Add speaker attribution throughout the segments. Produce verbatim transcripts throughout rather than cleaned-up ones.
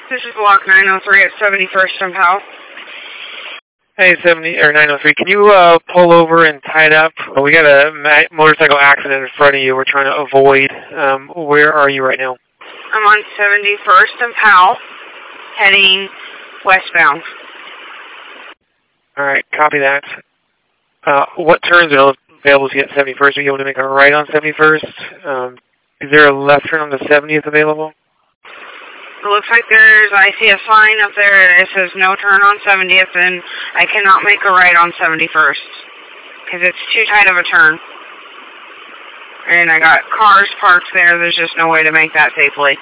Speaker 1: This is block nine oh three at seventy-first and Powell.
Speaker 2: Hey, seventy or nine oh three. Can you uh, pull over and tie it up? We got a ma- motorcycle accident in front of you. We're trying to avoid. Um, where are you right now?
Speaker 1: I'm on seventy-first and Powell, heading westbound.
Speaker 2: All right, copy that. Uh, what turns are available to you at seventy-first? Are you able to make a right on seventy-first? Um, is there a left turn on the seventieth available?
Speaker 1: It looks like there's, I see a sign up there that says no turn on seventieth, and I cannot make a right on seventy-first because it's too tight of a turn. And I got cars parked there. There's just no way to make that safely.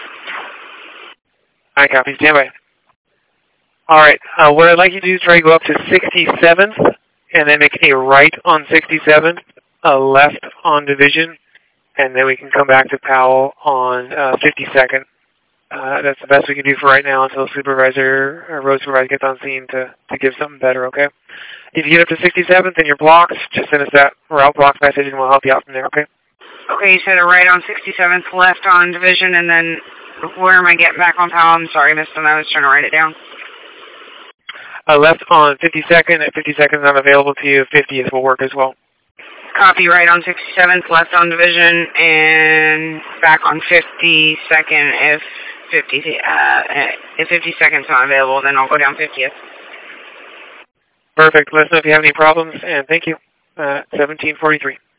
Speaker 2: I copy. Stand by. All right. Uh, what I'd like you to do is try to go up to sixty-seventh and then make a right on sixty-seventh, a left on Division, and then we can come back to Powell on uh, fifty-second. Uh, that's the best we can do for right now until the supervisor or road supervisor gets on scene to, to give something better, okay? If you get up to sixty-seventh and you're blocked, just send us that route block message and we'll help you out from there, okay?
Speaker 1: Okay, you said a right on sixty-seventh, left on Division, and then where am I getting back on Powell? I'm sorry, I missed them. I was trying to write it down.
Speaker 2: Uh, left on fifty-second. If fifty-second is not available to you, fiftieth will work as well.
Speaker 1: Copy, right on sixty-seventh, left on Division, and back on fifty-second if fifty uh, if fifty-second's not available, then I'll go down fiftieth.
Speaker 2: Perfect. Let us know if you have any problems, and thank you. Uh, seventeen forty-three.